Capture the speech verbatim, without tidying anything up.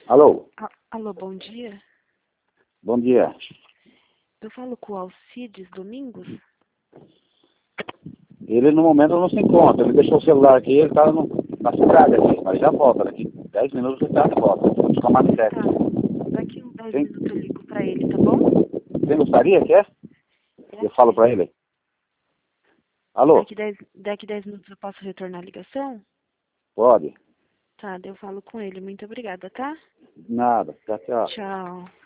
Alô? A- Alô, bom dia. Bom dia. Eu falo com o Alcides Domingos? Ele no momento não se encontra. Ele deixou o celular aqui, ele está na cidade aqui, mas já volta. Daqui dez minutos ele está de volta. Vamos ficar mais Tá. certo. Daqui uns dez Quem, minutos eu ligo pra ele, tá bom? quem gostaria, quer? É Eu falo aqui. para ele. Alô? Daqui dez, daqui dez minutos eu posso retornar a ligação? Pode? Tá, daí eu falo com ele. Muito obrigada, tá? Nada. Tchau, tchau. Tchau.